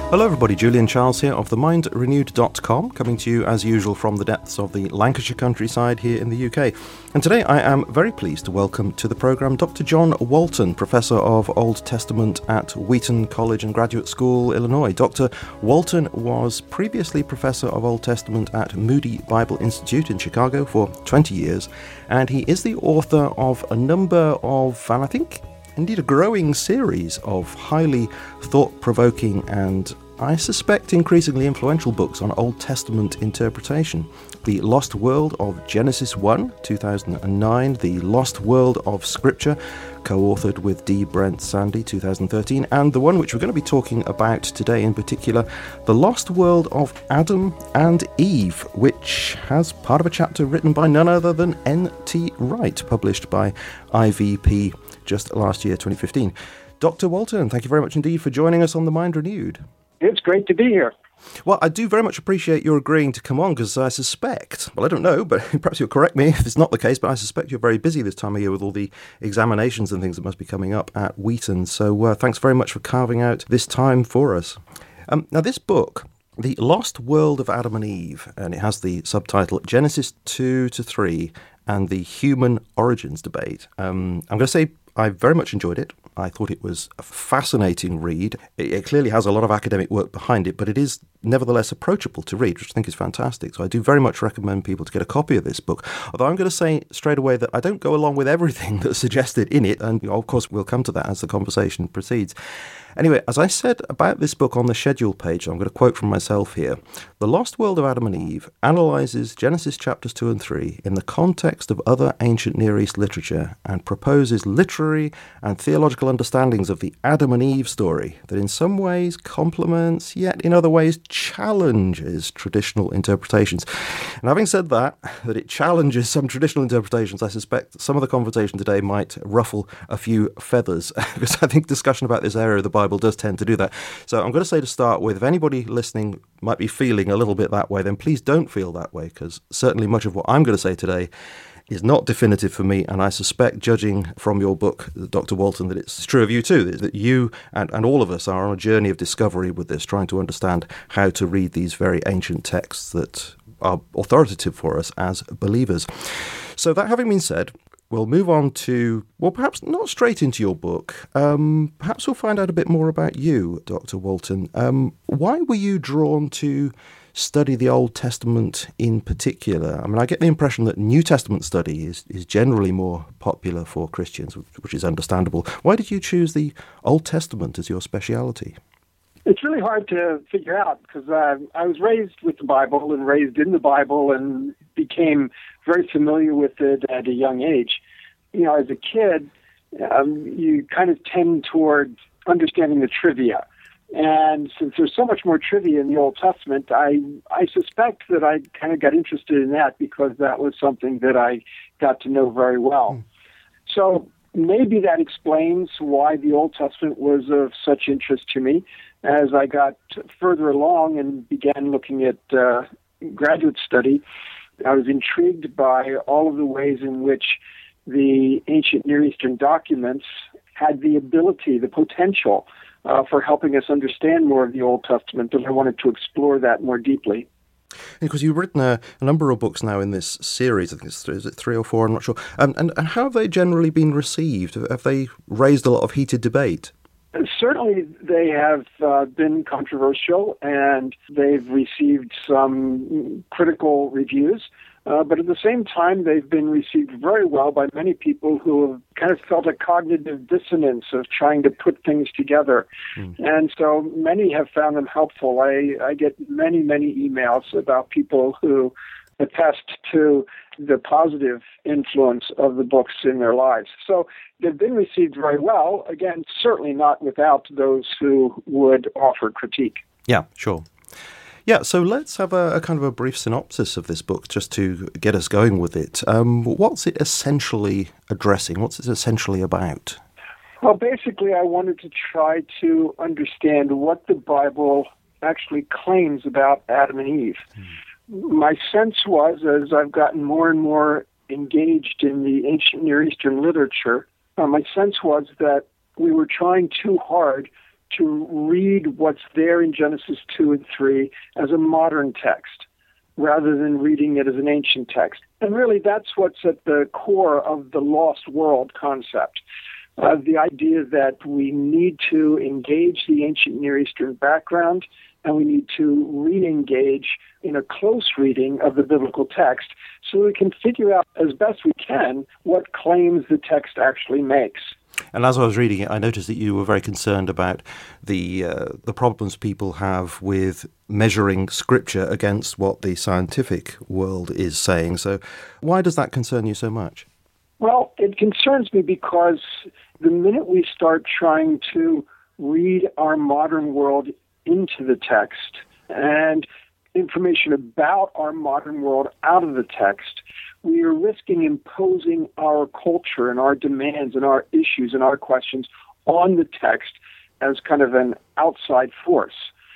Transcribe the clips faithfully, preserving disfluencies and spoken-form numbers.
Hello everybody, Julian Charles here of the mind renewed dot com, coming to you as usual from the depths of the Lancashire countryside here in the U K. And today I am very pleased to welcome to the programme Doctor John Walton, Professor of Old Testament at Wheaton College and Graduate School, Illinois. Doctor Walton was previously Professor of Old Testament at Moody Bible Institute in Chicago for twenty years, and he is the author of a number of, and I think indeed a growing series of highly thought-provoking and, I suspect, increasingly influential books on Old Testament interpretation. The Lost World of Genesis one, two thousand nine, The Lost World of Scripture, co-authored with D. Brent Sandy, two thousand thirteen, and the one which we're going to be talking about today in particular, The Lost World of Adam and Eve, which has part of a chapter written by none other than N T Wright, published by I V P just last year, twenty fifteen. Doctor Walton, thank you very much indeed for joining us on The Mind Renewed. It's great to be here. Well, I do very much appreciate your agreeing to come on, because I suspect, well, I don't know, but perhaps you'll correct me if it's not the case, but I suspect you're very busy this time of year with all the examinations and things that must be coming up at Wheaton. So uh, thanks very much for carving out this time for us. Um, now, this book, The Lost World of Adam and Eve, and it has the subtitle Genesis two to three and the Human Origins Debate. Um, I'm going to say I very much enjoyed it. I thought it was a fascinating read. It, it clearly has a lot of academic work behind it, but it is nevertheless approachable to read, which I think is fantastic. So I do very much recommend people to get a copy of this book. Although I'm going to say straight away that I don't go along with everything that's suggested in it, and of course we'll come to that as the conversation proceeds. Anyway, as I said about this book on the schedule page, I'm going to quote from myself here. The Lost World of Adam and Eve analyses Genesis chapters two and three in the context of other ancient Near East literature and proposes literary and theological understandings of the Adam and Eve story that in some ways complements, yet in other ways challenges traditional interpretations. And having said that, that it challenges some traditional interpretations, I suspect some of the conversation today might ruffle a few feathers, because I think discussion about this area of the Bible does tend to do that. So I'm going to say to start with, if anybody listening might be feeling a little bit that way, then please don't feel that way, because certainly much of what I'm going to say today is not definitive for me, and I suspect, judging from your book, Doctor Walton, that it's true of you too, that you and, and all of us are on a journey of discovery with this, trying to understand how to read these very ancient texts that are authoritative for us as believers. So that having been said, we'll move on to, well, perhaps not straight into your book. Um, perhaps we'll find out a bit more about you, Doctor Walton. Um, why were you drawn to study the Old Testament in particular? I mean, I get the impression that New Testament study is, is generally more popular for Christians, which is understandable. Why did you choose the Old Testament as your speciality? It's really hard to figure out, because uh, I was raised with the Bible and raised in the Bible and became very familiar with it at a young age. You know, as a kid, um, you kind of tend toward understanding the trivia. And since there's so much more trivia in the Old Testament, I I suspect that I kind of got interested in that because that was something that I got to know very well. Mm. So maybe that explains why the Old Testament was of such interest to me. As I got further along and began looking at uh, graduate study, I was intrigued by all of the ways in which the ancient Near Eastern documents had the ability, the potential, Uh, for helping us understand more of the Old Testament, and I wanted to explore that more deeply. Because you've written a, a number of books now in this series, I think it's is it three or four, I'm not sure, um, and, and how have they generally been received? Have they raised a lot of heated debate? Certainly they have uh, been controversial, and they've received some critical reviews. Uh, but at the same time, they've been received very well by many people who have kind of felt a cognitive dissonance of trying to put things together. Mm. And so many have found them helpful. I, I get many, many emails about people who attest to the positive influence of the books in their lives. So they've been received very well, again, certainly not without those who would offer critique. Yeah, sure. Yeah, so let's have a, a kind of a brief synopsis of this book just to get us going with it. Um, what's it essentially addressing? What's it essentially about? Well, basically, I wanted to try to understand what the Bible actually claims about Adam and Eve. Mm. My sense was, as I've gotten more and more engaged in the ancient Near Eastern literature, uh, my sense was that we were trying too hard to read what's there in Genesis two and three as a modern text, rather than reading it as an ancient text. And really, that's what's at the core of the lost world concept. Uh, the idea that we need to engage the ancient Near Eastern background, and we need to re-engage in a close reading of the biblical text so we can figure out as best we can what claims the text actually makes. And as I was reading it, I noticed that you were very concerned about the uh, the problems people have with measuring Scripture against what the scientific world is saying. So why does that concern you so much? Well, it concerns me because the minute we start trying to read our modern world into the text and information about our modern world out of the text, we are risking imposing our culture and our demands and our issues and our questions on the text as kind of an outside force.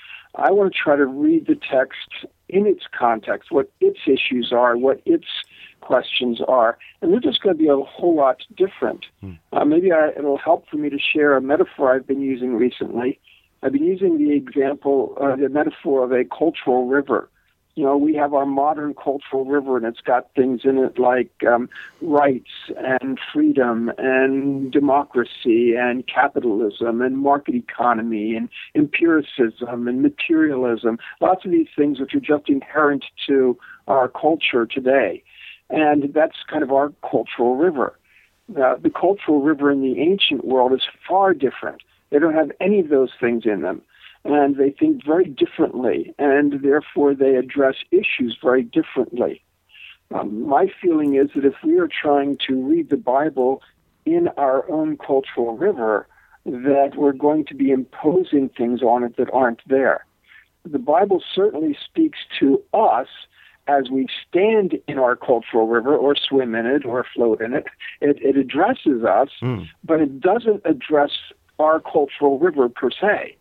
I want to try to read the text in its context, what its issues are, what its questions are, and they're just going to be a whole lot different. Hmm. Uh, maybe I, it'll help for me to share a metaphor I've been using recently. I've been using the example, uh, the metaphor of a cultural river. You know, we have our modern cultural river, and it's got things in it like um, rights and freedom and democracy and capitalism and market economy and empiricism and materialism, lots of these things which are just inherent to our culture today. And that's kind of our cultural river. Uh, the cultural river in the ancient world is far different. They don't have any of those things in them. And they think very differently, and therefore they address issues very differently. Um, my feeling is that if we are trying to read the Bible in our own cultural river, that we're going to be imposing things on it that aren't there. The Bible certainly speaks to us as we stand in our cultural river or swim in it or float in it. It, it addresses us, mm. but it doesn't address our cultural river per se.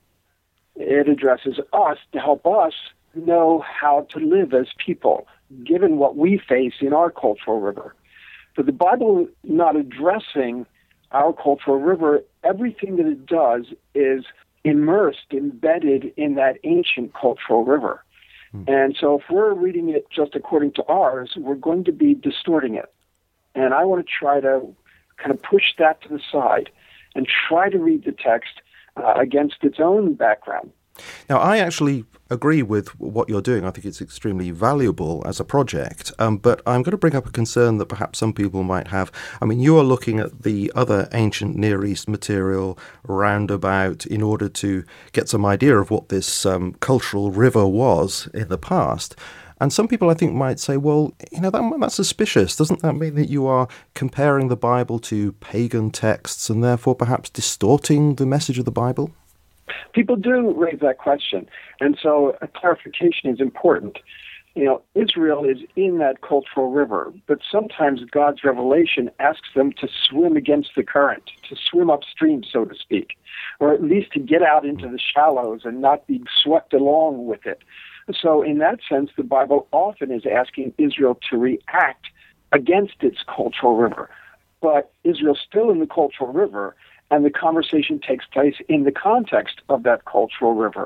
It addresses us to help us know how to live as people, given what we face in our cultural river. But the Bible not addressing our cultural river, everything that it does is immersed, embedded in that ancient cultural river. Hmm. And so if we're reading it just according to ours, we're going to be distorting it. And I want to try to kind of push that to the side and try to read the text Uh, against its own background. Now, I actually agree with what you're doing. I think it's extremely valuable as a project, um, but I'm going to bring up a concern that perhaps some people might have. I mean, you are looking at the other ancient Near East material roundabout in order to get some idea of what this um, cultural river was in the past. And some people, I think, might say, well, you know, that, that's suspicious. Doesn't that mean that you are comparing the Bible to pagan texts and therefore perhaps distorting the message of the Bible? People do raise that question. And so a clarification is important. You know, Israel is in that cultural river, but sometimes God's revelation asks them to swim against the current, to swim upstream, so to speak, or at least to get out into the shallows and not be swept along with it. So in that sense, the Bible often is asking Israel to react against its cultural river. But Israel's still in the cultural river, and the conversation takes place in the context of that cultural river.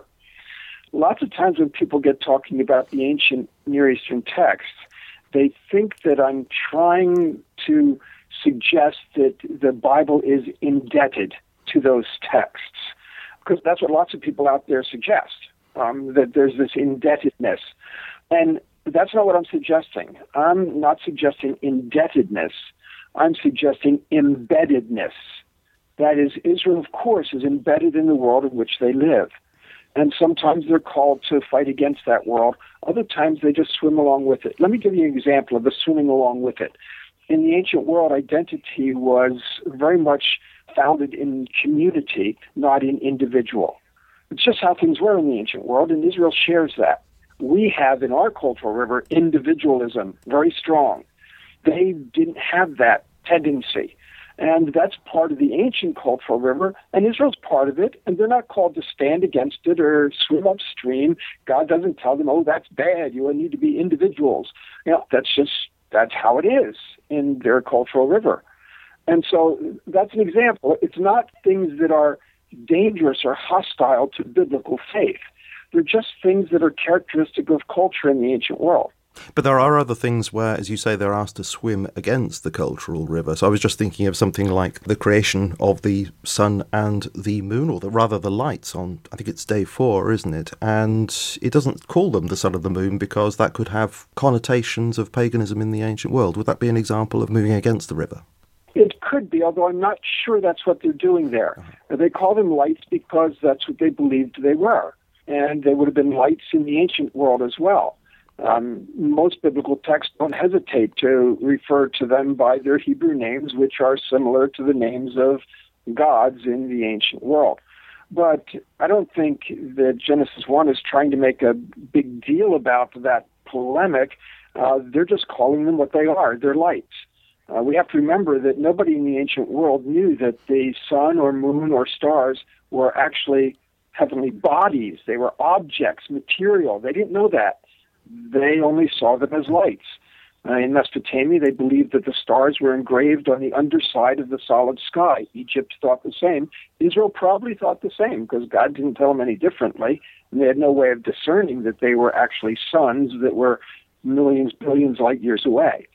Lots of times when people get talking about the ancient Near Eastern texts, they think that I'm trying to suggest that the Bible is indebted to those texts, because that's what lots of people out there suggest. Um, that there's this indebtedness. And that's not what I'm suggesting. I'm not suggesting indebtedness. I'm suggesting embeddedness. That is, Israel, of course, is embedded in the world in which they live. And sometimes they're called to fight against that world. Other times they just swim along with it. Let me give you an example of the swimming along with it. In the ancient world, identity was very much founded in community, not in individual. It's just how things were in the ancient world, and Israel shares that. We have in our cultural river individualism, very strong. They didn't have that tendency. And that's part of the ancient cultural river, and Israel's part of it, and they're not called to stand against it or swim upstream. God doesn't tell them, oh, that's bad, you need to be individuals. You know, that's just, that's how it is in their cultural river. And so that's an example. It's not things that are dangerous or hostile to biblical faith. They're just things that are characteristic of culture in the ancient world. But there are other things where, as you say, they're asked to swim against the cultural river. So I was just thinking of something like the creation of the sun and the moon, or the, rather the lights on, I think it's day four, isn't it? And it doesn't call them the sun and the moon because that could have connotations of paganism in the ancient world. Would that be an example of moving against the river? It could be, although I'm not sure that's what they're doing there. Uh-huh. They call them lights because that's what they believed they were. And they would have been lights in the ancient world as well. Um, most biblical texts don't hesitate to refer to them by their Hebrew names, which are similar to the names of gods in the ancient world. But I don't think that Genesis one is trying to make a big deal about that polemic. Uh, they're just calling them what they are. They're lights. Uh, we have to remember that nobody in the ancient world knew that the sun or moon or stars were actually heavenly bodies. They were objects, material. They didn't know that. They only saw them as lights. Uh, in Mesopotamia, they believed that the stars were engraved on the underside of the solid sky. Egypt thought the same. Israel probably thought the same because God didn't tell them any differently, and they had no way of discerning that they were actually suns that were millions, billions light years away.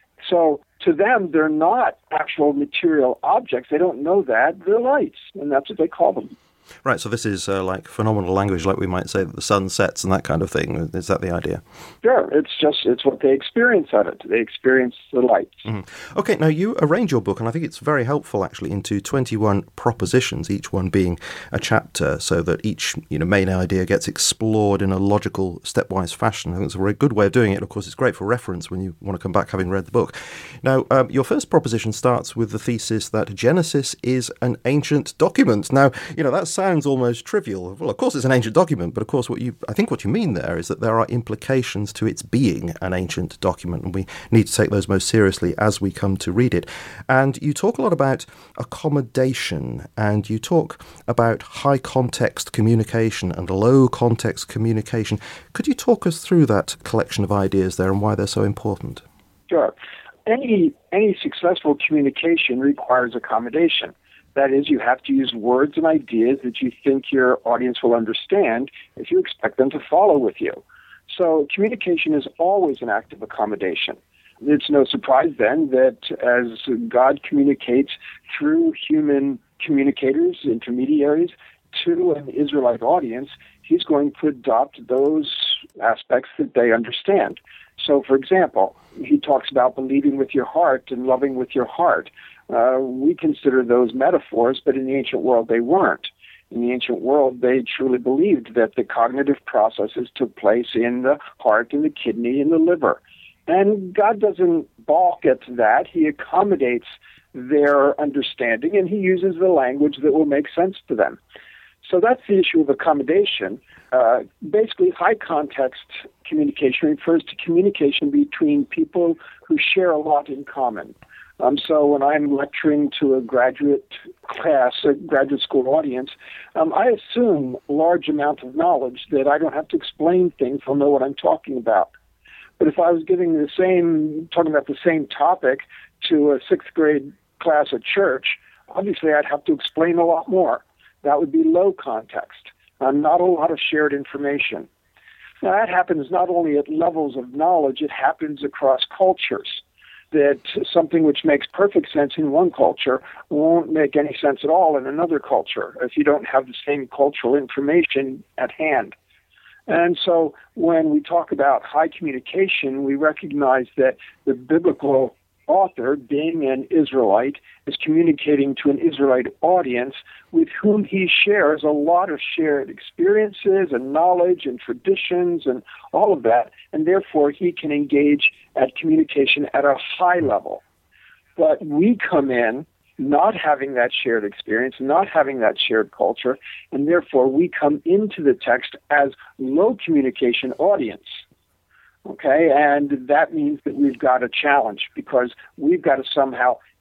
So to them, they're not actual material objects. They don't know that. They're lights, and that's what they call them. Right, so this is uh, like phenomenal language, like we might say that the sun sets and that kind of thing. Is that the idea? Sure, it's just, it's what they experience of it. They experience the lights. Mm-hmm. Okay, now you arrange your book, and I think it's very helpful actually, into twenty-one propositions, each one being a chapter, so that each you know main idea gets explored in a logical, stepwise fashion. I think it's a very good way of doing it. Of course, it's great for reference when you want to come back having read the book. Now, um, your first proposition starts with the thesis that Genesis is an ancient document. Now, you know, that's sounds almost trivial. Well, of course it's an ancient document, but of course what you I think what you mean there is that there are implications to its being an ancient document, and we need to take those most seriously as we come to read it. And you talk a lot about accommodation, and you talk about high context communication and low context communication. Could you talk us through that collection of ideas there and why they're so important? Sure. Any any successful communication requires accommodation. That is, you have to use words and ideas that you think your audience will understand if you expect them to follow with you. So communication is always an act of accommodation. It's no surprise then that as God communicates through human communicators, intermediaries, to an Israelite audience, he's going to adopt those aspects that they understand. So, for example, he talks about believing with your heart and loving with your heart. Uh, we consider those metaphors, but in the ancient world they weren't. In the ancient world, they truly believed that the cognitive processes took place in the heart and the kidney and the liver. And God doesn't balk at that. He accommodates their understanding, and he uses the language that will make sense to them. So that's the issue of accommodation. Uh, basically, high context communication refers to communication between people who share a lot in common. Um, so when I'm lecturing to a graduate class, a graduate school audience, um, I assume a large amount of knowledge that I don't have to explain things. They'll know what I'm talking about. But if I was giving the same, talking about the same topic to a sixth grade class at church, obviously I'd have to explain a lot more. That would be low context, uh, not a lot of shared information. Now that happens not only at levels of knowledge, it happens across cultures. That something which makes perfect sense in one culture won't make any sense at all in another culture if you don't have the same cultural information at hand. And so when we talk about high communication, we recognize that the biblical author, being an Israelite, is communicating to an Israelite audience with whom he shares a lot of shared experiences and knowledge and traditions and all of that, and therefore he can engage at communication at a high level. But we come in not having that shared experience, not having that shared culture, and therefore we come into the text as low communication audience. Okay, and that means that we've got a challenge because we've got to somehow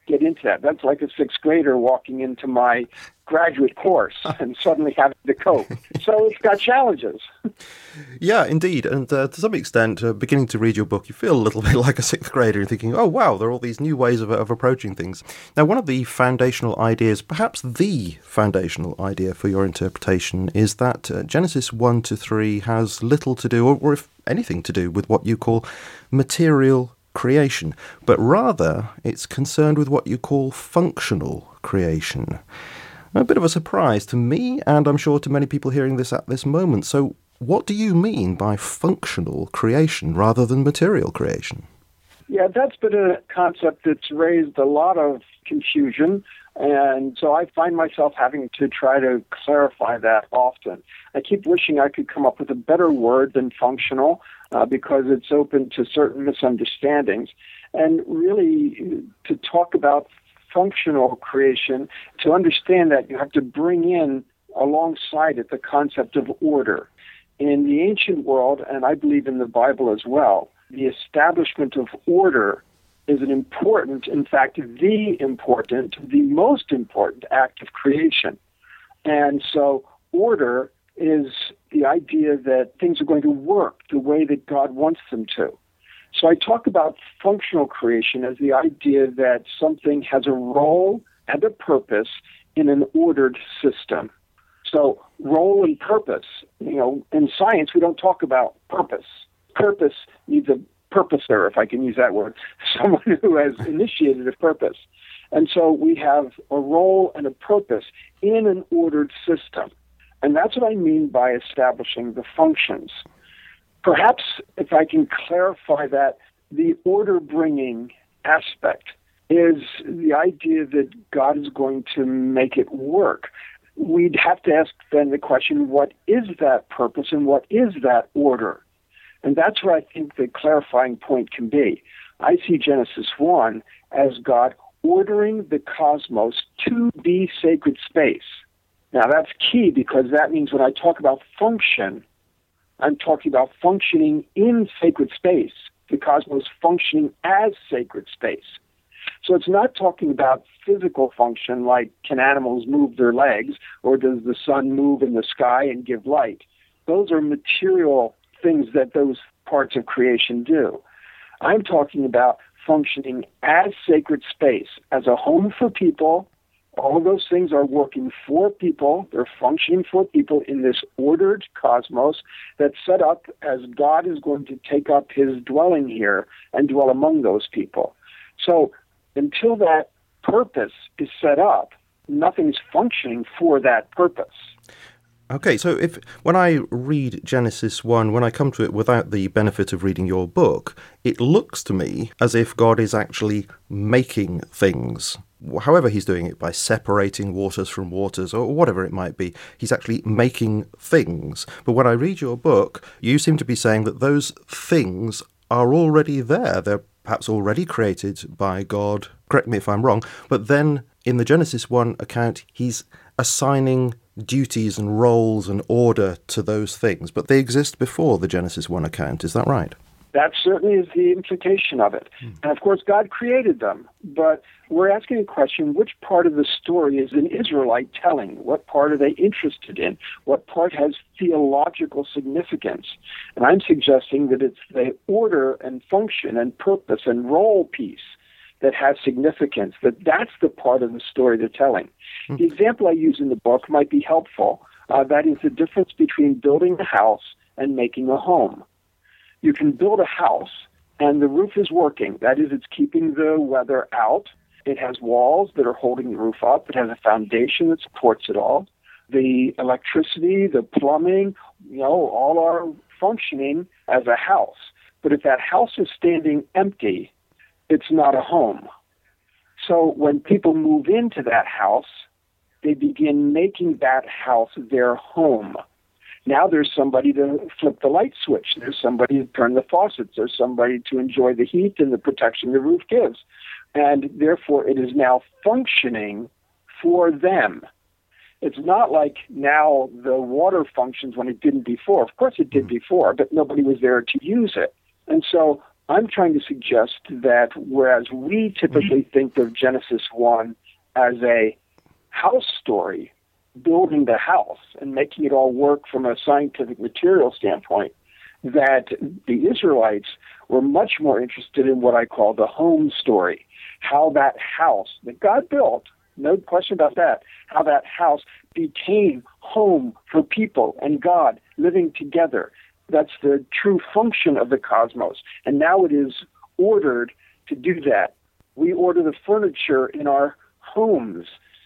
get into that. That's like a sixth grader walking into my graduate course and suddenly having to cope. So it's got challenges. Yeah, indeed. And uh, to some extent, uh, beginning to read your book, you feel a little bit like a sixth grader and thinking, oh, wow, there are all these new ways of, of approaching things. Now, one of the foundational ideas, perhaps the foundational idea for your interpretation, is that uh, Genesis one to three has little to do, or, or if anything to do, with what you call material creation, but rather it's concerned with what you call functional creation. A bit of a surprise to me, and I'm sure to many people hearing this at this moment. So what do you mean by functional creation rather than material creation? Yeah, that's been a concept that's raised a lot of confusion, and so I find myself having to try to clarify that often. I keep wishing I could come up with a better word than functional, uh, because it's open to certain misunderstandings. And really, to talk about functional creation, to understand that, you have to bring in alongside it the concept of order. In the ancient world, and I believe in the Bible as well, the establishment of order is an important, in fact, the important, the most important act of creation. And so order is the idea that things are going to work the way that God wants them to. So I talk about functional creation as the idea that something has a role and a purpose in an ordered system. So role and purpose, you know, in science we don't talk about purpose. Purpose needs a purposer, if I can use that word, someone who has initiated a purpose. And so we have a role and a purpose in an ordered system. And that's what I mean by establishing the functions. Perhaps if I can clarify that, the order-bringing aspect is the idea that God is going to make it work. We'd have to ask then the question, what is that purpose and what is that order? And that's where I think the clarifying point can be. I see Genesis one as God ordering the cosmos to be sacred space. Now that's key, because that means when I talk about function, I'm talking about functioning in sacred space, the cosmos functioning as sacred space. So it's not talking about physical function like can animals move their legs or does the sun move in the sky and give light. Those are material things that those parts of creation do. I'm talking about functioning as sacred space, as a home for people. All of those things are working for people. They're functioning for people in this ordered cosmos that's set up as God is going to take up his dwelling here and dwell among those people. So until that purpose is set up, nothing's functioning for that purpose. Okay, so if when I read Genesis one, when I come to it without the benefit of reading your book, it looks to me as if God is actually making things. However he's doing it, by separating waters from waters or whatever it might be, he's actually making things. But when I read your book, you seem to be saying that those things are already there. They're perhaps already created by God. Correct me if I'm wrong. But then in the Genesis one account, he's assigning duties and roles and order to those things, but they exist before the Genesis one account. Is that right? That certainly is the implication of it. Hmm. And of course, God created them, but we're asking a question, which part of the story is an Israelite telling? What part are they interested in? What part has theological significance? And I'm suggesting that it's the order and function and purpose and role piece that has significance, that that's the part of the story they're telling. Mm-hmm. The example I use in the book might be helpful. Uh, that is the difference between building a house and making a home. You can build a house and the roof is working. That is, it's keeping the weather out. It has walls that are holding the roof up. It has a foundation that supports it all. The electricity, the plumbing, you know, all are functioning as a house. But if that house is standing empty, it's not a home. So when people move into that house, they begin making that house their home. Now there's somebody to flip the light switch. There's somebody to turn the faucets. There's somebody to enjoy the heat and the protection the roof gives. And therefore, it is now functioning for them. It's not like now the water functions when it didn't before. Of course it did before, but nobody was there to use it. And so I'm trying to suggest that whereas we typically think of Genesis one as a house story, building the house and making it all work from a scientific material standpoint, that the Israelites were much more interested in what I call the home story, how that house that God built, no question about that, how that house became home for people and God living together. That's the true function of the cosmos. And now it is ordered to do that. We order the furniture in our homes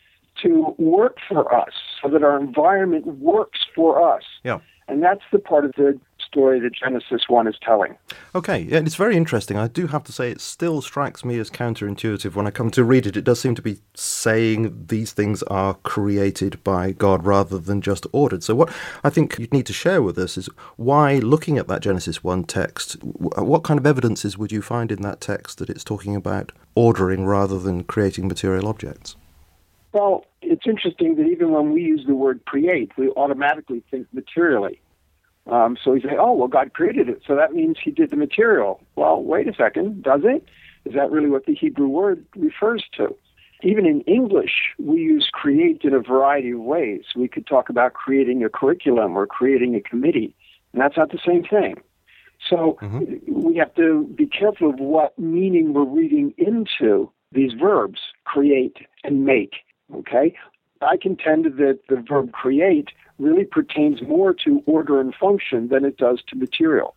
to work for us so that our environment works for us. Yeah. And that's the part of the story that Genesis one is telling. Okay, and it's very interesting. I do have to say it still strikes me as counterintuitive when I come to read it. It does seem to be saying these things are created by God rather than just ordered. So what I think you'd need to share with us is why, looking at that Genesis one text, what kind of evidences would you find in that text that it's talking about ordering rather than creating material objects? Well, it's interesting that even when we use the word create, we automatically think materially. Um, so we say, oh, well, God created it, so that means he did the material. Well, wait a second, does it? Is that really what the Hebrew word refers to? Even in English, we use create in a variety of ways. We could talk about creating a curriculum or creating a committee, and that's not the same thing. So mm-hmm. we have to be careful of what meaning we're reading into these verbs, create and make. Okay, I contend that the verb create really pertains more to order and function than it does to material.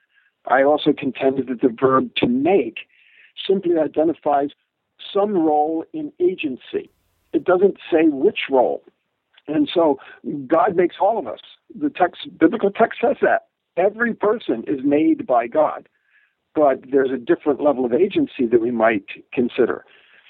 I also contend that the verb to make simply identifies some role in agency. It doesn't say which role. And so God makes all of us. The text, biblical text says that. Every person is made by God, but there's a different level of agency that we might consider.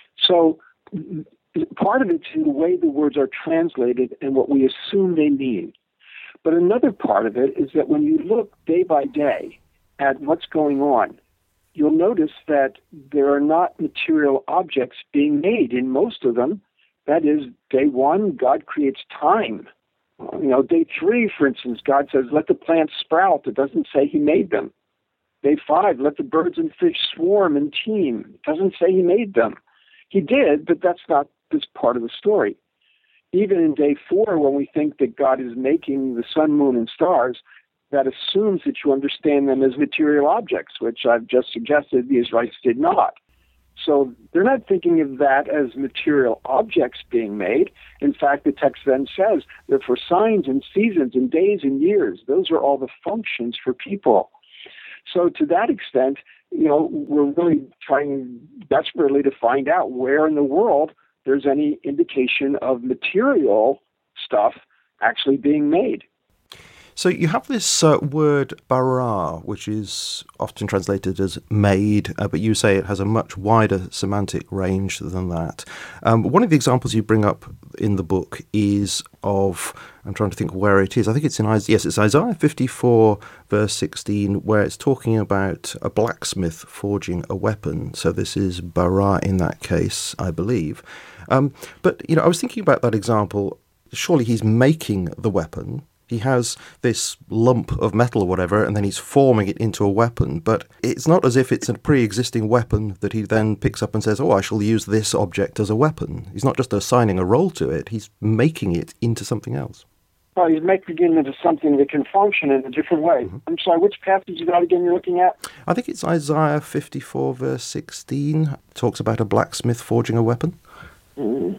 So part of it's in the way the words are translated and what we assume they mean. But another part of it is that when you look day by day at what's going on, you'll notice that there are not material objects being made in most of them. That is, day one, God creates time. You know, day three, for instance, God says, let the plants sprout. It doesn't say he made them. Day five, let the birds and fish swarm and teem. It doesn't say he made them. He did, but that's not this part of the story. Even in day four, when we think that God is making the sun, moon, and stars, that assumes that you understand them as material objects, which I've just suggested the Israelites did not. So they're not thinking of that as material objects being made. In fact, the text then says they're for signs and seasons and days and years. Those are all the functions for people. So to that extent, you know, we're really trying desperately to find out where in the world there's any indication of material stuff actually being made. So you have this uh, word bara, which is often translated as made, uh, but you say it has a much wider semantic range than that. Um, one of the examples you bring up in the book is of, I'm trying to think where it is, I think it's in, yes, it's Isaiah fifty-four, verse sixteen, where it's talking about a blacksmith forging a weapon. So this is bara in that case, I believe. Um, but, you know, I was thinking about that example. Surely he's making the weapon. He has this lump of metal or whatever, and then he's forming it into a weapon. But it's not as if it's a pre-existing weapon that he then picks up and says, oh, I shall use this object as a weapon. He's not just assigning a role to it. He's making it into something else. Well, he's making it into something that can function in a different way. Mm-hmm. I'm sorry, which passage is that again you're looking at? I think it's Isaiah fifty-four, verse sixteen. It talks about a blacksmith forging a weapon. Mm-hmm.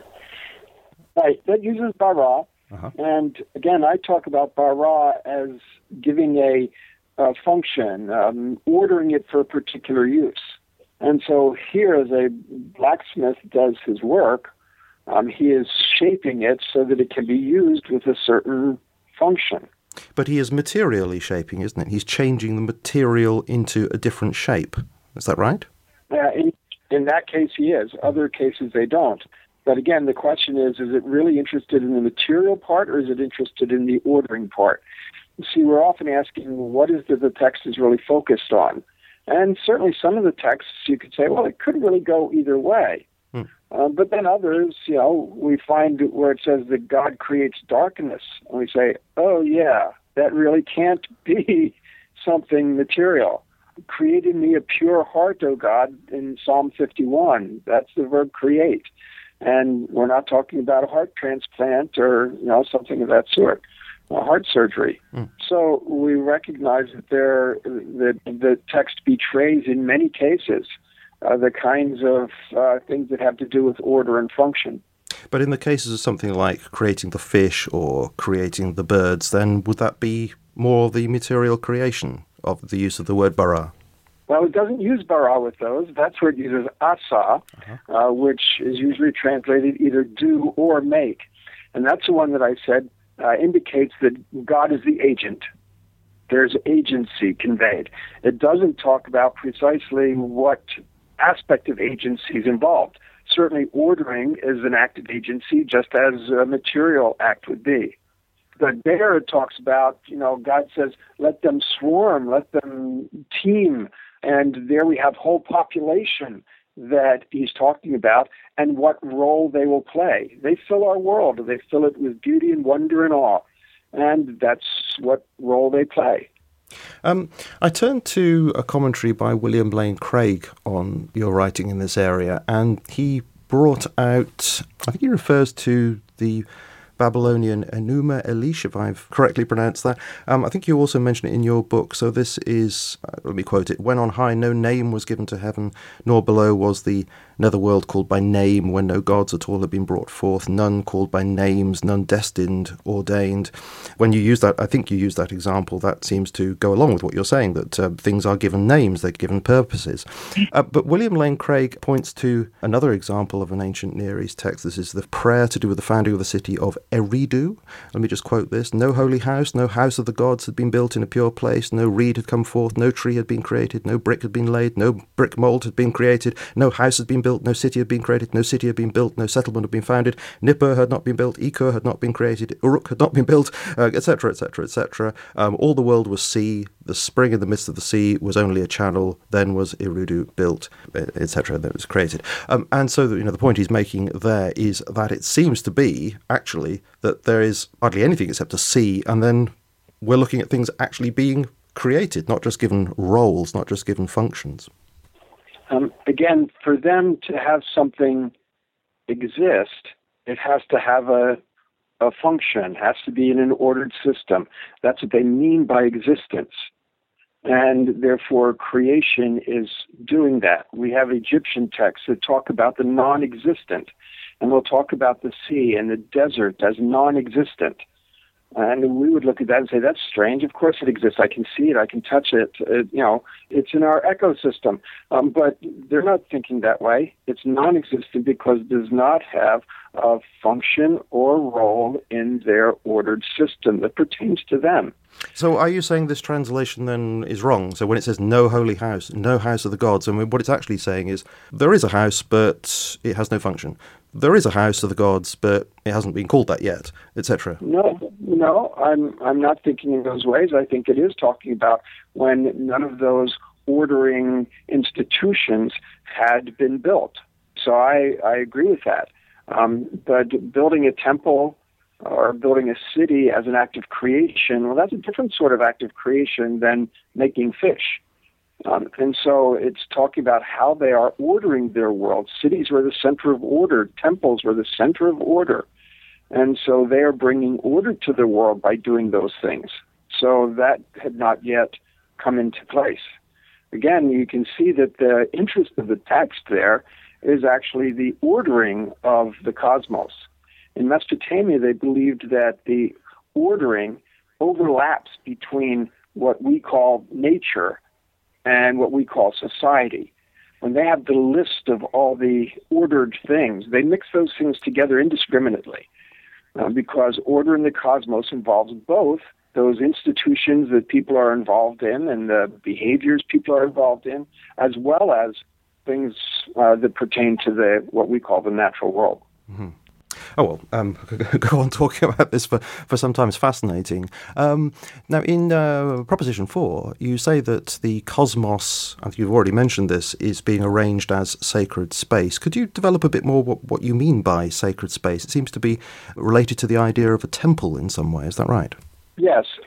Right, that uses bara. Uh-huh. And again, I talk about bara as giving a, a function, um, ordering it for a particular use. And so here, as a blacksmith does his work, um, he is shaping it so that it can be used with a certain function. But he is materially shaping, isn't it? He's changing the material into a different shape. Is that right? Yeah, in, in that case, he is. Other cases, they don't. But again, the question is, is it really interested in the material part or is it interested in the ordering part? You see, we're often asking, what is it the text is really focused on? And certainly some of the texts, you could say, well, it could really go either way. Hmm. Uh, but then others, you know, we find where it says that God creates darkness. And we say, oh, yeah, that really can't be something material. create in me a pure heart, O God, in Psalm fifty-one. That's the verb create. And we're not talking about a heart transplant or, you know, something of that sort, a heart surgery. Mm. So we recognize that there, that the text betrays in many cases uh, the kinds of uh, things that have to do with order and function. But in the cases of something like creating the fish or creating the birds, then would that be more the material creation of the use of the word bara? Well, it doesn't use bara with those. That's where it uses asa, uh-huh. uh, which is usually translated either do or make. And that's the one that I said uh, indicates that God is the agent. There's agency conveyed. It doesn't talk about precisely what aspect of agency is involved. Certainly ordering is an act of agency, just as a material act would be. But there it talks about, you know, God says, let them swarm, let them team. And there we have whole population that he's talking about and what role they will play. They fill our world. They fill it with beauty and wonder and awe. And that's what role they play. Um, I turned to a commentary by William Lane Craig on your writing in this area, and he brought out, I think he refers to the Babylonian Enuma Elish, if I've correctly pronounced that. Um, I think you also mention it in your book. So this is, uh, let me quote it, when on high no name was given to heaven, nor below was the netherworld called by name, when no gods at all had been brought forth, none called by names, none destined, ordained. When you use that, I think you use that example, that seems to go along with what you're saying, that uh, things are given names, they're given purposes. Uh, but William Lane Craig points to another example of an ancient Near East text. This is the prayer to do with the founding of the city of Eridu. Let me just quote this. No holy house, no house of the gods had been built in a pure place, no reed had come forth, no tree had been created, no brick had been laid, no brick mold had been created, no house had been built, no city had been created, no city had been built, no settlement had been founded, Nippur had not been built, Ekur had not been created, Uruk had not been built, et cetera, et cetera, et cetera. All the world was sea, the spring in the midst of the sea was only a channel, then was Eridu built, et cetera, that was created. Um, and so, you know, the point he's making there is that it seems to be, actually, that there is hardly anything except a sea, and then we're looking at things actually being created, not just given roles, not just given functions. Um, again, for them to have something exist, it has to have a, a function, has to be in an ordered system. That's what they mean by existence. And therefore, creation is doing that. We have Egyptian texts that talk about the non-existent, and we'll talk about the sea and the desert as non-existent. And we would look at that and say, that's strange. Of course it exists. I can see it. I can touch it. Uh, you know, it's in our ecosystem. Um, but they're not thinking that way. It's non-existent because it does not have a function or role in their ordered system that pertains to them. So are you saying this translation then is wrong? So when it says no holy house, no house of the gods, I mean, what it's actually saying is there is a house, but it has no function. There is a house of the gods, but it hasn't been called that yet, et cetera. No, no, I'm I'm not thinking in those ways. I think it is talking about when none of those ordering institutions had been built. So I, I agree with that. Um, but building a temple or building a city as an act of creation, well, that's a different sort of act of creation than making fish. Um, and so it's talking about how they are ordering their world. Cities were the center of order. Temples were the center of order. And so they are bringing order to the world by doing those things. So that had not yet come into place. Again, you can see that the interest of the text there is actually the ordering of the cosmos. In Mesopotamia, they believed that the ordering overlaps between what we call nature and what we call society. When they have the list of all the ordered things, they mix those things together indiscriminately uh, because order in the cosmos involves both those institutions that people are involved in and the behaviors people are involved in, as well as things uh, that pertain to the what we call the natural world. Mm-hmm. Oh, well, um, go on talking about this for, for some time. It's fascinating. Um, now, in uh, Proposition four, you say that the cosmos, I think you've already mentioned this, is being arranged as sacred space. Could you develop a bit more what, what you mean by sacred space? It seems to be related to the idea of a temple in some way. Is that right? Yes. Uh,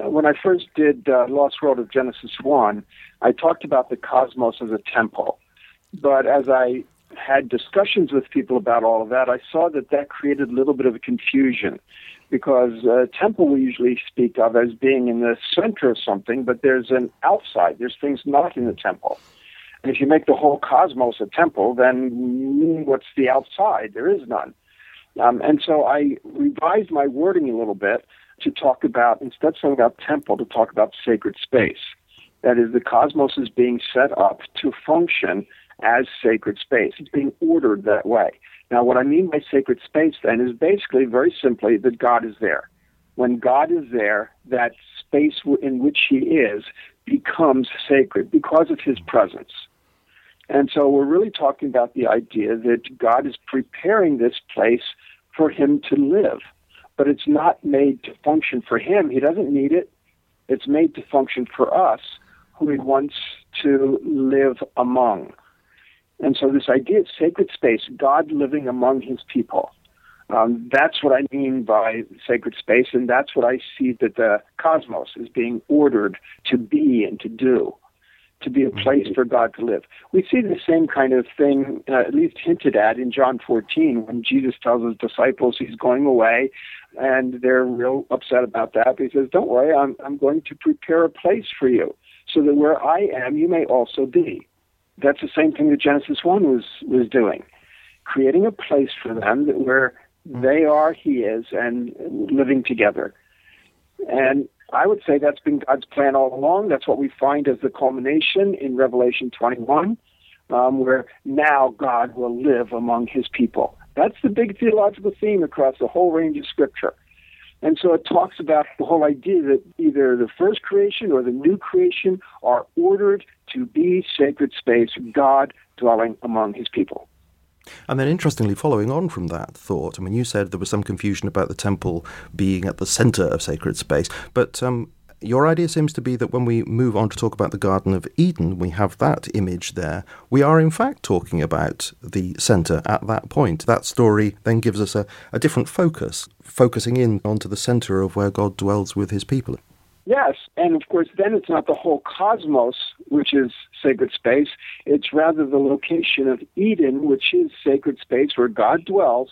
when I first did uh, Lost World of Genesis one, I talked about the cosmos as a temple. But as I had discussions with people about all of that, I saw that that created a little bit of a confusion, because a temple we usually speak of as being in the center of something, but there's an outside. There's things not in the temple. And if you make the whole cosmos a temple, then what's the outside? There is none. Um, and so I revised my wording a little bit to talk about, instead of talking about temple, to talk about sacred space. That is, the cosmos is being set up to function as sacred space. It's being ordered that way. Now, what I mean by sacred space, then, is basically, very simply, that God is there. When God is there, that space in which he is becomes sacred because of his presence. And so we're really talking about the idea that God is preparing this place for him to live. But it's not made to function for him. He doesn't need it. It's made to function for us, who he wants to live among. And so this idea of sacred space, God living among his people, um, that's what I mean by sacred space, and that's what I see that the cosmos is being ordered to be and to do, to be a place for God to live. We see the same kind of thing, uh, at least hinted at, in John fourteen, when Jesus tells his disciples he's going away, and they're real upset about that. But he says, don't worry, I'm, I'm going to prepare a place for you, so that where I am, you may also be. That's the same thing that Genesis one was, was doing, creating a place for them that where they are, he is, and living together. And I would say that's been God's plan all along. That's what we find as the culmination in Revelation twenty-one, um, where now God will live among his people. That's the big theological theme across the whole range of Scripture. And so it talks about the whole idea that either the first creation or the new creation are ordered to be sacred space, God dwelling among his people. And then interestingly, following on from that thought, I mean, you said there was some confusion about the temple being at the center of sacred space, but um, your idea seems to be that when we move on to talk about the Garden of Eden, we have that image there. We are in fact talking about the center at that point. That story then gives us a, a different focus, focusing in onto the center of where God dwells with his people. Yes, and of course then it's not the whole cosmos, which is sacred space. It's rather the location of Eden, which is sacred space where God dwells,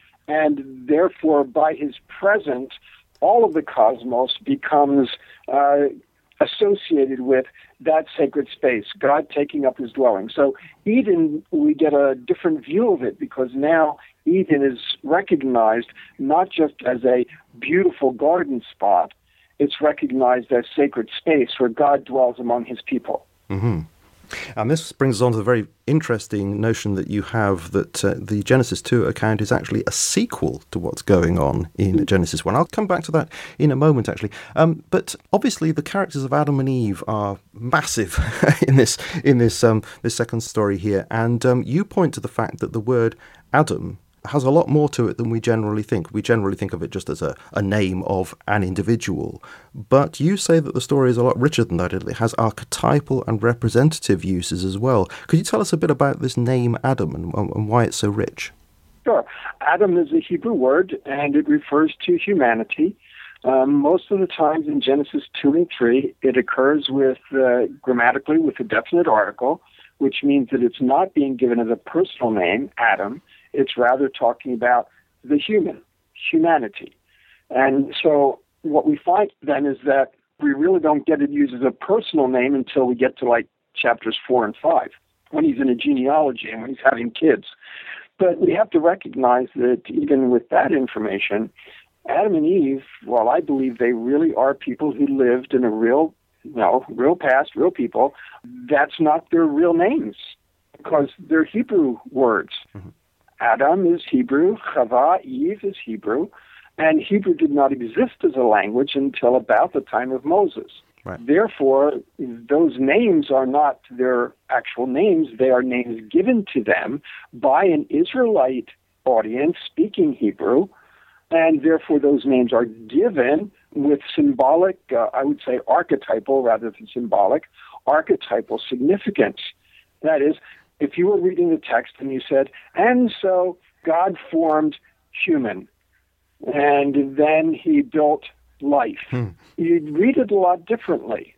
and therefore by his presence, all of the cosmos becomes uh, associated with that sacred space, God taking up his dwelling. So Eden, we get a different view of it, because now Eden is recognized not just as a beautiful garden spot, it's recognized as sacred space where God dwells among his people. Mm-hmm. And this brings us on to the very interesting notion that you have that uh, the Genesis two account is actually a sequel to what's going on in Genesis one. I'll come back to that in a moment, actually. Um, but obviously the characters of Adam and Eve are massive in this in this um, this second story here. And um, you point to the fact that the word Adam has a lot more to it than we generally think. We generally think of it just as a, a name of an individual. But you say that the story is a lot richer than that. It has archetypal and representative uses as well. Could you tell us a bit about this name Adam and, and why it's so rich? Sure. Adam is a Hebrew word, and it refers to humanity. Um, most of the times in Genesis two and three, it occurs with uh, grammatically with a definite article, which means that it's not being given as a personal name, Adam. It's rather talking about the human, humanity. And so what we find then is that we really don't get it used as a personal name until we get to like chapters four and five, when he's in a genealogy and when he's having kids. But we have to recognize that even with that information, Adam and Eve, well, I believe they really are people who lived in a real, no, real past, real people. That's not their real names, because they're Hebrew words. Mm-hmm. Adam is Hebrew, Chava, Eve is Hebrew, and Hebrew did not exist as a language until about the time of Moses. Right. Therefore, those names are not their actual names. They are names given to them by an Israelite audience speaking Hebrew, and therefore those names are given with symbolic, uh, I would say archetypal rather than symbolic, archetypal significance. That is, if you were reading the text and you said, and so God formed human, and then he built life, Hmm. you'd read it a lot differently.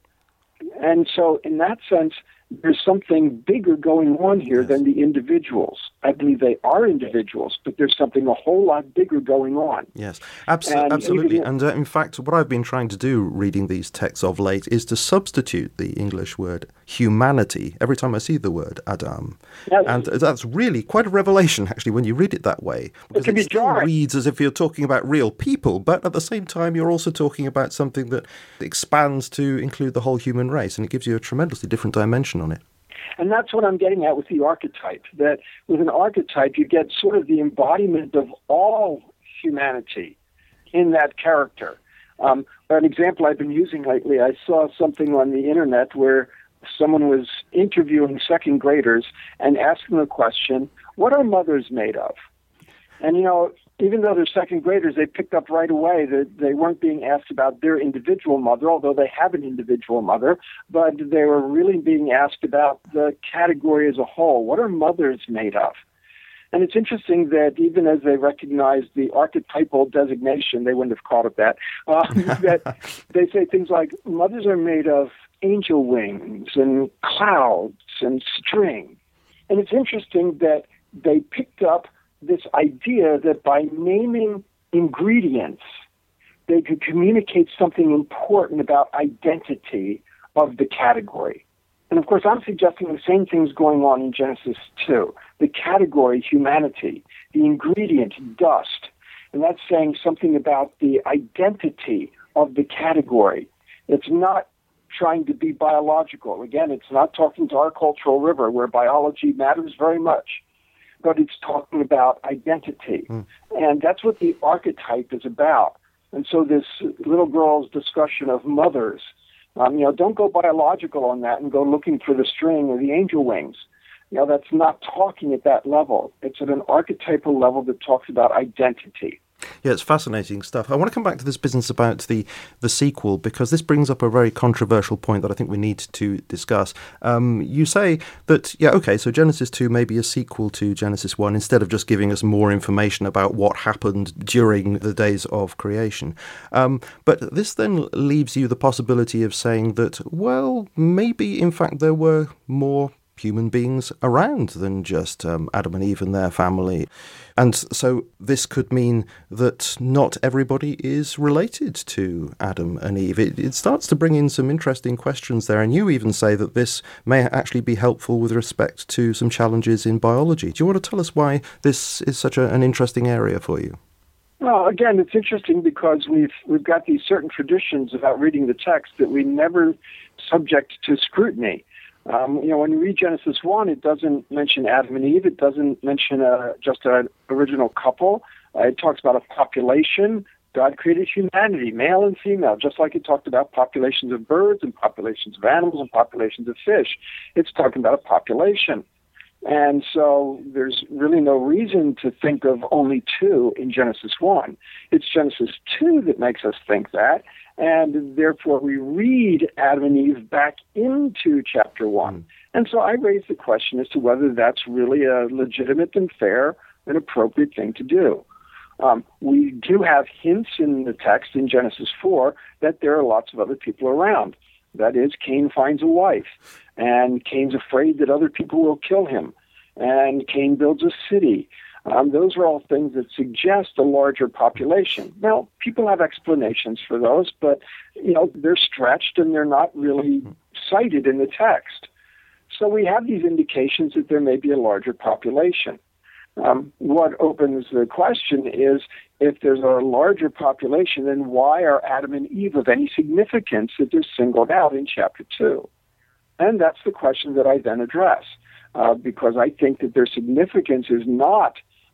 And so in that sense, there's something bigger going on here Yes. than the individuals. I believe they are individuals, but there's something a whole lot bigger going on. Yes, abso- And absolutely. even- And uh, in fact, what I've been trying to do reading these texts of late is to substitute the English word humanity every time I see the word Adam. Yes. And that's really quite a revelation, actually, when you read it that way. Because can be still jarring. reads as if you're talking about real people, but at the same time, you're also talking about something that expands to include the whole human race, and it gives you a tremendously different dimension on it. And that's what I'm getting at with the archetype, that with an archetype, you get sort of the embodiment of all humanity in that character. Um, an example I've been using lately, I saw something on the internet where someone was interviewing second graders and asking the question, what are mothers made of? And, you know, even though they're second graders, they picked up right away that they weren't being asked about their individual mother, although they have an individual mother, but they were really being asked about the category as a whole. What are mothers made of? And it's interesting that even as they recognized the archetypal designation, they wouldn't have called it that, um, that they say things like mothers are made of angel wings and clouds and string. And it's interesting that they picked up this idea that by naming ingredients, they could communicate something important about identity of the category. And of course, I'm suggesting the same thing's going on in Genesis two. The category, humanity, the ingredient, dust. And that's saying something about the identity of the category. It's not trying to be biological. Again, it's not talking to our cultural river where biology matters very much, but it's talking about identity. Mm. And that's what the archetype is about. And so this little girl's discussion of mothers, um, you know, don't go biological on that and go looking for the string or the angel wings. You know, that's not talking at that level. It's at an archetypal level that talks about identity. Yeah, it's fascinating stuff. I want to come back to this business about the, the sequel, because this brings up a very controversial point that I think we need to discuss. Um, you say that, yeah, okay, so Genesis two may be a sequel to Genesis one instead of just giving us more information about what happened during the days of creation. Um, but this then leaves you the possibility of saying that, well, maybe, in fact, there were more human beings around than just um, Adam and Eve and their family. And so this could mean that not everybody is related to Adam and Eve. It, it starts to bring in some interesting questions there. And you even say that this may actually be helpful with respect to some challenges in biology. Do you want to tell us why this is such a, an interesting area for you? Well, again, it's interesting because we've we've got these certain traditions about reading the text that we never subject to scrutiny. Um, you know, when you read Genesis one, it doesn't mention Adam and Eve. It doesn't mention uh, just an original couple. Uh, it talks about a population. God created humanity, male and female, just like it talked about populations of birds and populations of animals and populations of fish. It's talking about a population. And so there's really no reason to think of only two in Genesis one. It's Genesis two that makes us think that. And therefore, we read Adam and Eve back into chapter one. Mm. And so I raise the question as to whether that's really a legitimate and fair and appropriate thing to do. Um, we do have hints in the text in Genesis four that there are lots of other people around. That is, Cain finds a wife, and Cain's afraid that other people will kill him, and Cain builds a city. Um, those are all things that suggest a larger population. Now, people have explanations for those, but you know they're stretched and they're not really cited in the text. So we have these indications that there may be a larger population. Um, what opens the question is, if there's a larger population, then why are Adam and Eve of any significance that they're singled out in chapter two? And that's the question that I then address, uh, because I think that their significance is not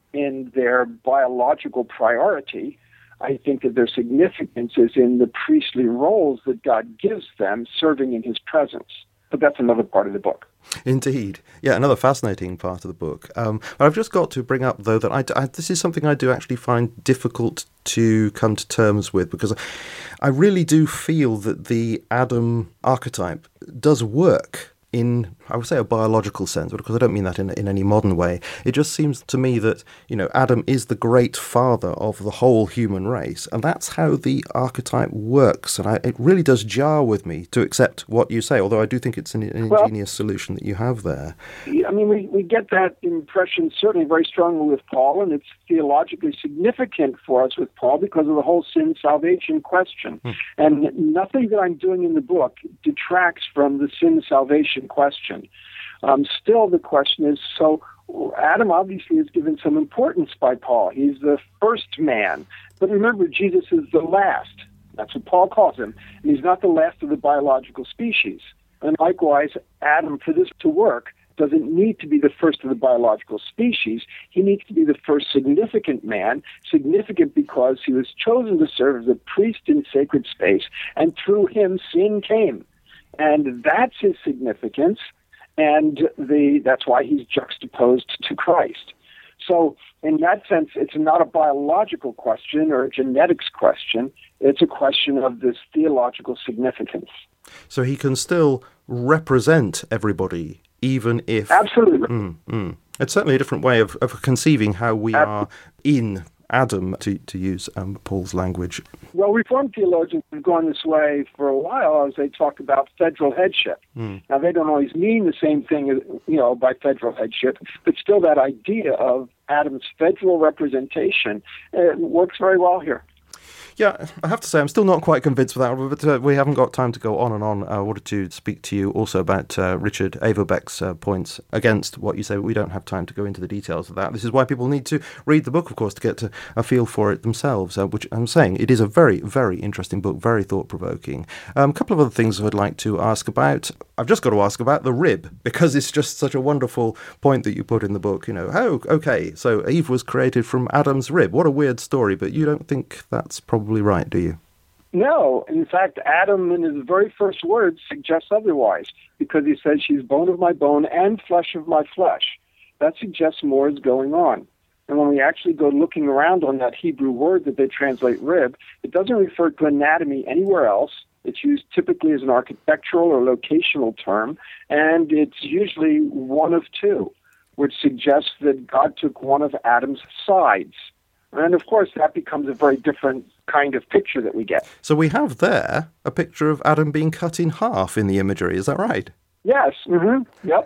in their biological priority. I think that their significance is in the priestly roles that God gives them serving in his presence. But that's another part of the book. Indeed. Yeah, another fascinating part of the book. Um, but I've just got to bring up, though, that I, I, this is something I do actually find difficult to come to terms with, because I really do feel that the Adam archetype does work in, I would say, a biological sense, but of course I don't mean that in, in any modern way. It just seems to me that, you know, Adam is the great father of the whole human race, and that's how the archetype works. And I, it really does jar with me to accept what you say, although I do think it's an, an well, ingenious solution that you have there. I mean, we, we get that impression certainly very strongly with Paul, and it's theologically significant for us with Paul because of the whole sin salvation question. Hmm. And nothing that I'm doing in the book detracts from the sin salvation question. Um, still, the question is, so Adam obviously is given some importance by Paul. He's the first man. But remember, Jesus is the last. That's what Paul calls him. And he's not the last of the biological species. And likewise, Adam, for this to work, doesn't need to be the first of the biological species. He needs to be the first significant man, significant because he was chosen to serve as a priest in sacred space, and through him sin came. And that's his significance, and the that's why he's juxtaposed to Christ. So in that sense, it's not a biological question or a genetics question. It's a question of this theological significance. So he can still represent everybody, even if... Absolutely. Mm, mm. It's certainly a different way of, of conceiving how we Absolutely. are in Adam, to, to use um, Paul's language. Well, Reformed theologians have gone this way for a while as they talk about federal headship. Mm. Now, they don't always mean the same thing, you know, by federal headship, but still that idea of Adam's federal representation uh, works very well here. Yeah, I have to say, I'm still not quite convinced with that, but uh, we haven't got time to go on and on. I wanted to speak to you also about uh, Richard Averbeck's uh, points against what you say. We don't have time to go into the details of that. This is why people need to read the book, of course, to get to a feel for it themselves, uh, which I'm saying it is a very, very interesting book, very thought-provoking. Um, a couple of other things I'd like to ask about. I've just got to ask about the rib, because it's just such a wonderful point that you put in the book. You know, oh, okay, so Eve was created from Adam's rib. What a weird story, but you don't think that's probably right, do you? No. In fact, Adam, in his very first words, suggests otherwise, because he says she's bone of my bone and flesh of my flesh. That suggests more is going on. And when we actually go looking around on that Hebrew word that they translate rib, it doesn't refer to anatomy anywhere else. It's used typically as an architectural or locational term, and it's usually one of two, which suggests that God took one of Adam's sides. And, of course, that becomes a very different kind of picture that we get. So we have there a picture of Adam being cut in half in the imagery. Is that right? Yes. Mm-hmm. Yep.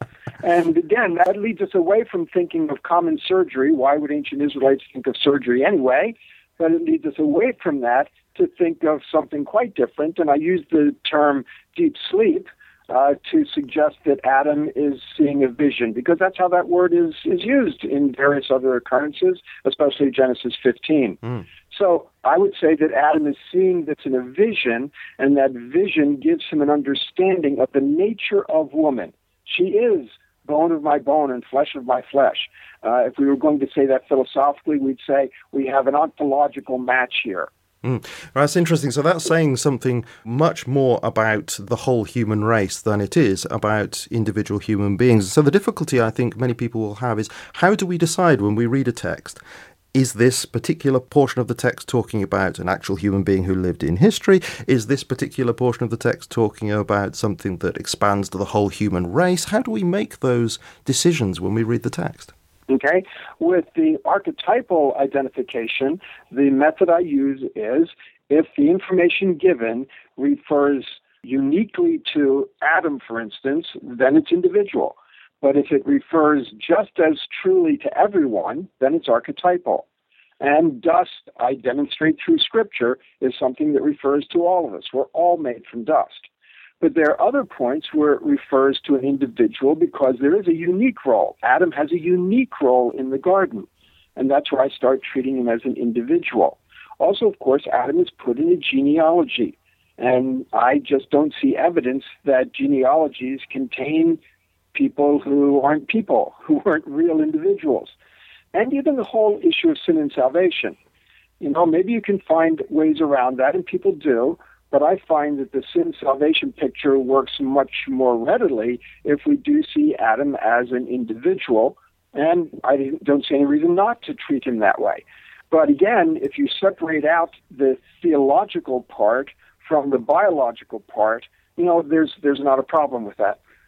And, again, that leads us away from thinking of common surgery. Why would ancient Israelites think of surgery anyway? But it leads us away from that to think of something quite different. And I use the term deep sleep Uh, to suggest that Adam is seeing a vision, because that's how that word is, is used in various other occurrences, especially Genesis fifteen. Mm. So I would say that Adam is seeing this in a vision, and that vision gives him an understanding of the nature of woman. She is bone of my bone and flesh of my flesh. Uh, if we were going to say that philosophically, we'd say we have an ontological match here. Mm. That's interesting. So that's saying something much more about the whole human race than it is about individual human beings. So the difficulty I think many people will have is, how do we decide when we read a text? Is this particular portion of the text talking about an actual human being who lived in history? Is this particular portion of the text talking about something that expands to the whole human race? How do we make those decisions when we read the text? Okay, with the archetypal identification, the method I use is, if the information given refers uniquely to Adam, for instance, then it's individual. But if it refers just as truly to everyone, then it's archetypal. And dust, I demonstrate through Scripture, is something that refers to all of us. We're all made from dust. But there are other points where it refers to an individual because there is a unique role. Adam has a unique role in the garden, and that's where I start treating him as an individual. Also, of course, Adam is put in a genealogy, and I just don't see evidence that genealogies contain people who aren't people, who aren't real individuals. And even the whole issue of sin and salvation. You know, maybe you can find ways around that, and people do, but I find that the sin salvation picture works much more readily if we do see Adam as an individual, and I don't see any reason not to treat him that way. But again, if you separate out the theological part from the biological part, you know, there's there's not a problem with that.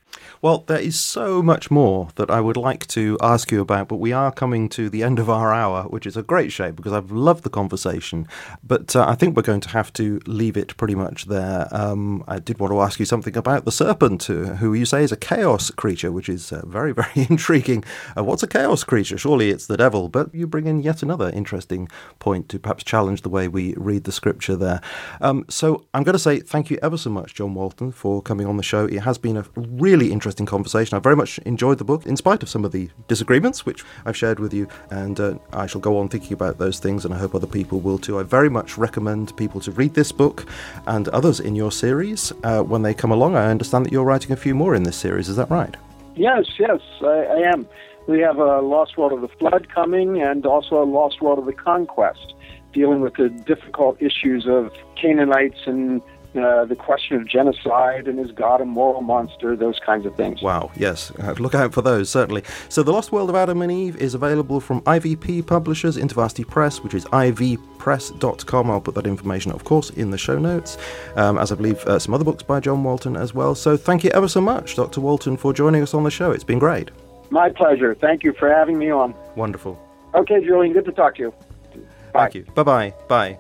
Well, there is so much more that I would like to ask you about, but we are coming to the end of our hour, which is a great shame because I've loved the conversation. But uh, I think we're going to have to leave it pretty much there. Um, I did want to ask you something about the serpent, uh, who you say is a chaos creature, which is uh, very, very intriguing. Uh, what's a chaos creature? Surely it's the devil, but you bring in yet another interesting point to perhaps challenge the way we read the scripture there. Um, so I'm going to say thank you ever so much, John Walton, for coming on the show. It has been a really interesting conversation. I very much enjoyed the book, in spite of some of the disagreements, which I've shared with you, and uh, I shall go on thinking about those things, and I hope other people will too. I very much recommend people to read this book and others in your series uh, when they come along. I understand that you're writing a few more in this series, is that right? Yes, yes, I, I am. We have a Lost World of the Flood coming, and also a Lost World of the Conquest, dealing with the difficult issues of Canaanites and Uh, the question of genocide, and is God a moral monster, those kinds of things. Wow, yes. Uh, look out for those, certainly. So The Lost World of Adam and Eve is available from I V P Publishers, InterVarsity Press, which is I V press dot com. I'll put that information, of course, in the show notes, um, as I believe uh, some other books by John Walton as well. So thank you ever so much, Doctor Walton, for joining us on the show. It's been great. My pleasure. Thank you for having me on. Wonderful. Okay, Julian, good to talk to you. Bye. Thank you. Bye-bye. Bye.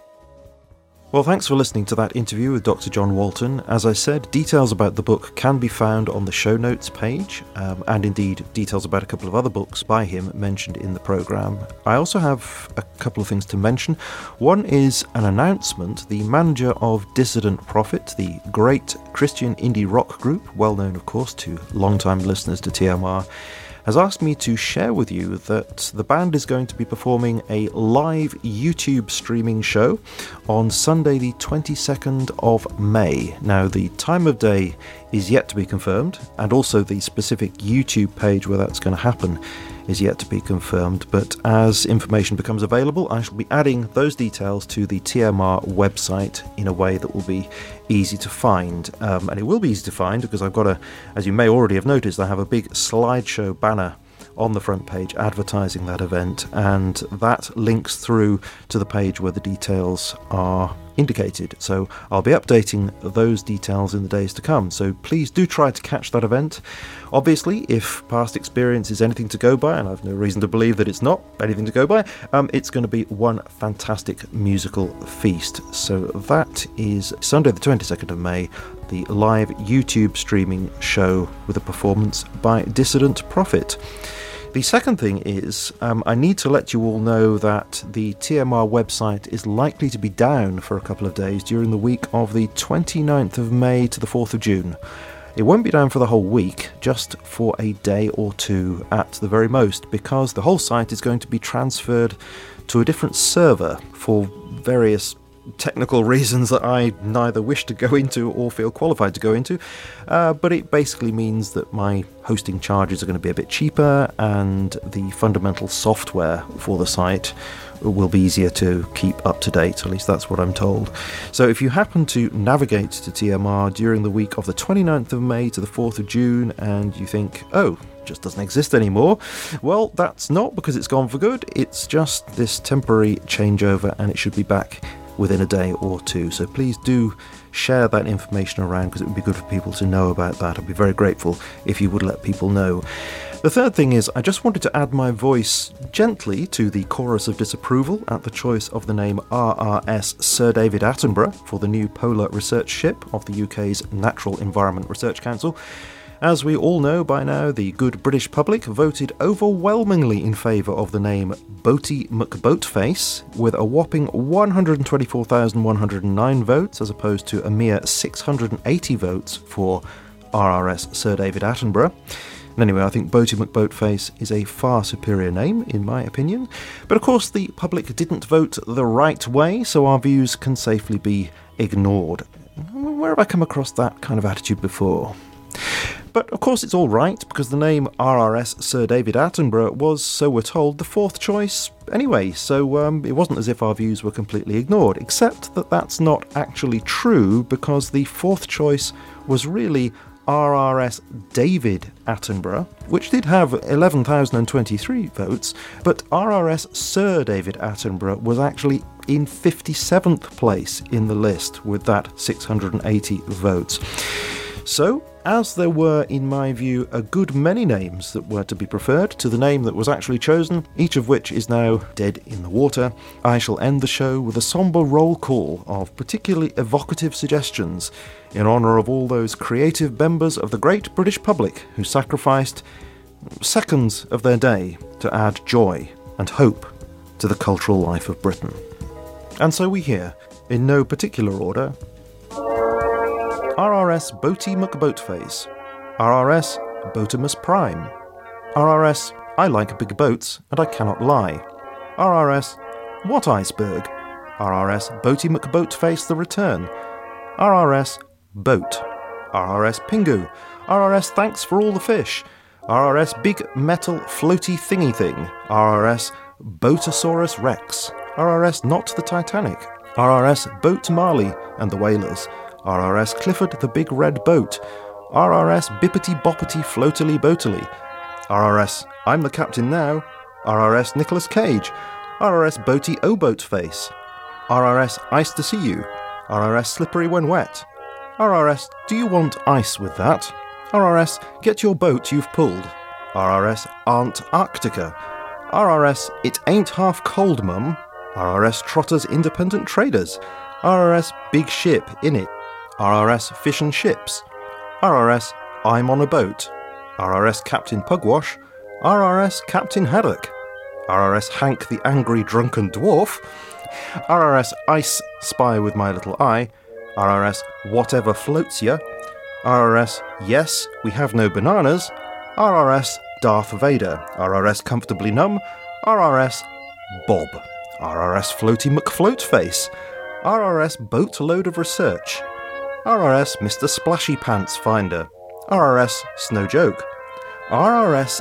Well, thanks for listening to that interview with Doctor John Walton. As I said, details about the book can be found on the show notes page, um, and indeed details about a couple of other books by him mentioned in the programme. I also have a couple of things to mention. One is an announcement. The manager of Dissident Prophet, the great Christian indie rock group, well known, of course, to long-time listeners to T M R, has asked me to share with you that the band is going to be performing a live YouTube streaming show on Sunday the twenty-second of May. Now, the time of day is yet to be confirmed, and also the specific YouTube page where that's going to happen is yet to be confirmed, but as information becomes available, I shall be adding those details to the T M R website in a way that will be easy to find. Um, and it will be easy to find because I've got a, as you may already have noticed, I have a big slideshow banner on the front page advertising that event, and that links through to the page where the details are indicated. So I'll be updating those details in the days to come, so please do try to catch that event. Obviously, if past experience is anything to go by, and I've no reason to believe that it's not anything to go by, um, it's going to be one fantastic musical feast. So that is Sunday the twenty-second of May, the live YouTube streaming show with a performance by Dissident Prophet. The second thing is, um, I need to let you all know that the T M R website is likely to be down for a couple of days during the week of the twenty-ninth of May to the fourth of June. It won't be down for the whole week, just for a day or two at the very most, because the whole site is going to be transferred to a different server for various technical reasons that I neither wish to go into or feel qualified to go into, uh, but it basically means that my hosting charges are going to be a bit cheaper, and the fundamental software for the site will be easier to keep up to date, at least that's what I'm told. So if you happen to navigate to T M R during the week of the twenty-ninth of May to the fourth of June and you think, oh, just doesn't exist anymore, well, that's not because it's gone for good, it's just this temporary changeover, and it should be back within a day or two. So please do share that information around, because it would be good for people to know about that. I'd be very grateful if you would let people know. The third thing is, I just wanted to add my voice gently to the chorus of disapproval at the choice of the name R R S Sir David Attenborough for the new polar research ship of the U K's Natural Environment Research Council. As we all know by now, the good British public voted overwhelmingly in favour of the name Boaty McBoatface, with a whopping one hundred twenty-four thousand one hundred nine votes, as opposed to a mere six hundred eighty votes for R R S Sir David Attenborough. And anyway, I think Boaty McBoatface is a far superior name, in my opinion. But of course, the public didn't vote the right way, so our views can safely be ignored. Where have I come across that kind of attitude before? But of course it's all right, because the name R R S Sir David Attenborough was, so we're told, the fourth choice anyway, so um, it wasn't as if our views were completely ignored, except that that's not actually true, because the fourth choice was really R R S David Attenborough, which did have eleven thousand twenty-three votes, but R R S Sir David Attenborough was actually in fifty-seventh place in the list with that six hundred eighty votes. So, as there were, in my view, a good many names that were to be preferred to the name that was actually chosen, each of which is now dead in the water, I shall end the show with a sombre roll call of particularly evocative suggestions in honour of all those creative members of the great British public who sacrificed seconds of their day to add joy and hope to the cultural life of Britain. And so we hear, in no particular order, R R S Boaty McBoatface, R R S Boatimus Prime, R R S I like big boats and I cannot lie, R R S What Iceberg, R R S Boaty McBoatface the Return, R R S Boat, R R S Pingu, R R S Thanks for all the fish, R R S Big Metal Floaty Thingy Thing, R R S Boatosaurus Rex, R R S Not the Titanic, R R S Boat Marley and the Whalers, R R S Clifford the Big Red Boat, R R S Bippity Boppity Floatily Boatily, R R S I'm the Captain Now, R R S Nicolas Cage, R R S Boaty O-Boat Face, R R S Ice to See You, R R S Slippery When Wet, R R S Do You Want Ice With That, R R S Get Your Boat You've Pulled, R R S Aunt Arctica, R R S It Ain't Half Cold Mum, R R S Trotter's Independent Traders, R R S Big Ship In It, R R S Fish and Ships, R R S I'm on a Boat, R R S Captain Pugwash, R R S Captain Haddock, R R S Hank the Angry Drunken Dwarf, R R S Ice Spy with My Little Eye, R R S Whatever Floats Ya, R R S Yes, We Have No Bananas, R R S Darth Vader, R R S Comfortably Numb, R R S Bob, R R S Floaty McFloatface, R R S Boatload of Research, R R S Mister Splashy Pants Finder, R R S Snow Joke, R R S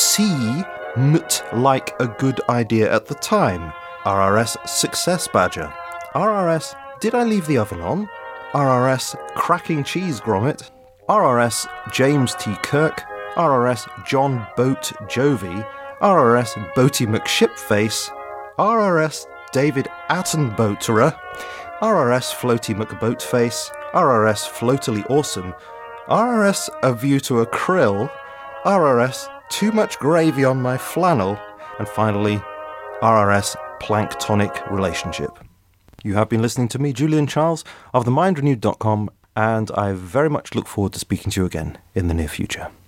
Seemed Like a Good Idea at the Time, R R S Success Badger, R R S Did I Leave the Oven On, R R S Cracking Cheese Grommet, R R S James T. Kirk, R R S John Boat Jovi, R R S Boaty McShipface, R R S David Attenboterer, R R S Floaty McBoatface, R R S Floatily Awesome, R R S A View to a Krill, R R S Too Much Gravy on My Flannel, and finally, R R S Planktonic Relationship. You have been listening to me, Julian Charles, of the mind renewed dot com, and I very much look forward to speaking to you again in the near future.